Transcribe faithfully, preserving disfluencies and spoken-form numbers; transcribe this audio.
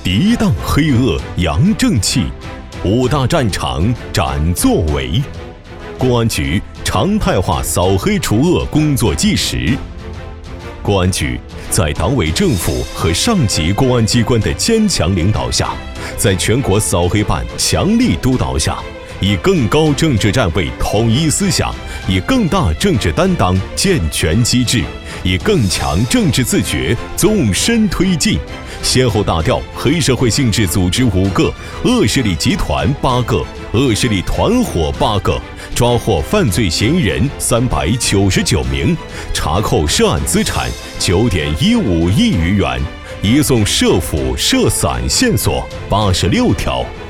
涤荡黑恶扬正气，五大战场展作为。公安局常态化扫黑除恶工作纪实。公安局在党委政府和上级公安机关的坚强领导下，在全国扫黑办强力督导下，以更高政治站位统一思想，以更大政治担当健全机制，以更强政治自觉纵深推进，先后打掉黑社会性质组织五个，恶势力集团八个，恶势力团伙八个，抓获犯罪嫌疑人三百九十九名，查扣涉案资产九点一五亿余元，移送涉腐涉散线索八十六条。